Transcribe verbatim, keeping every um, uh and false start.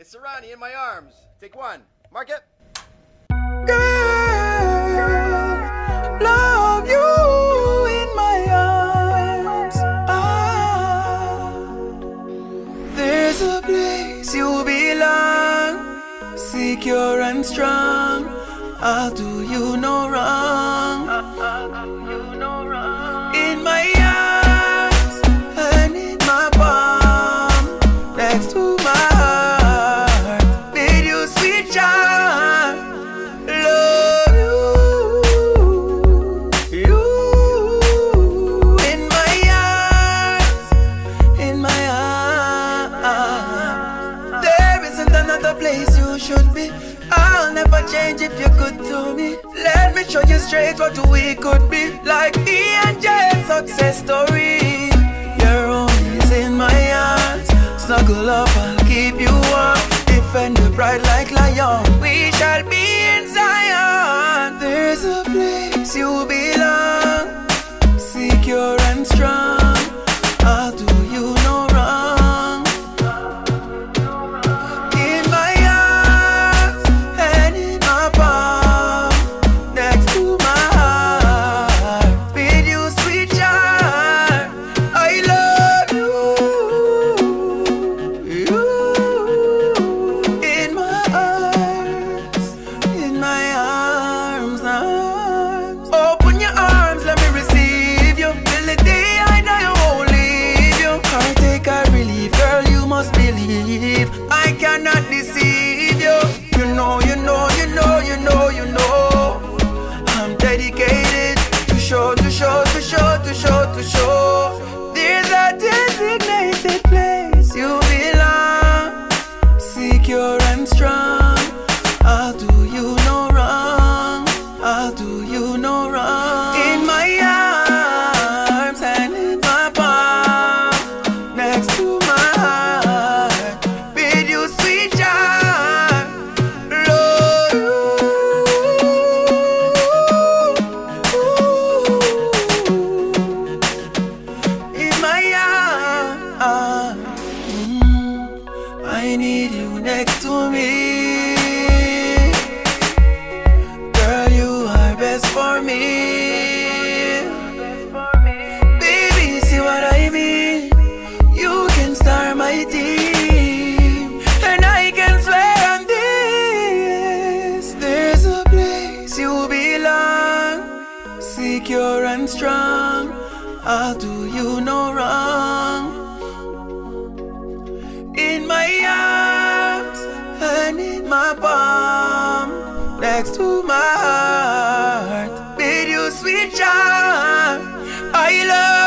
It's Serrani in my arms. Take one. Mark it. Girl, love you in my arms. Ah, there's a place you belong, secure and strong. I'll do you no wrong. I'll do you no wrong. In my arms and in my palm, next to my heart, with you sweet charm. Love you, you in my arms, in my arms. There isn't another place you should be. I'll never change if you could to me. Let me show you straight what we could be. Like E and J success story. Your home is in my arms. Snuggle up, I'll keep you warm. Defend the pride like lion. We shall be in Zion. There's a place you belong, secure and strong. I'll do you no wrong. In my arms and in my palm, next to my heart, with you sweet charm. I love you, you in my arms, in my arms, arms. Open your arms, let me receive you. Till the day I die, I won't leave you. Heartache, I relieve, girl, you must believe. I cannot deceive you. You know, you know, you know, you know, you know. I'm dedicated to show, to show, to show, to show, to show. There's a designated place you belong, secure and strong. I'll do you no wrong. I'll do you no wrong. In my arms and in my palm, next to my heart, with you sweet charm. Love you, in my arms. Mm, I need you next to me. Girl, you are best for me. Baby, see what I mean? You can start my team, and I can swear on this. There's a place you belong, secure and strong. I'll do you no wrong. In my arms and in my palm, next to my heart, with you sweet charm. I love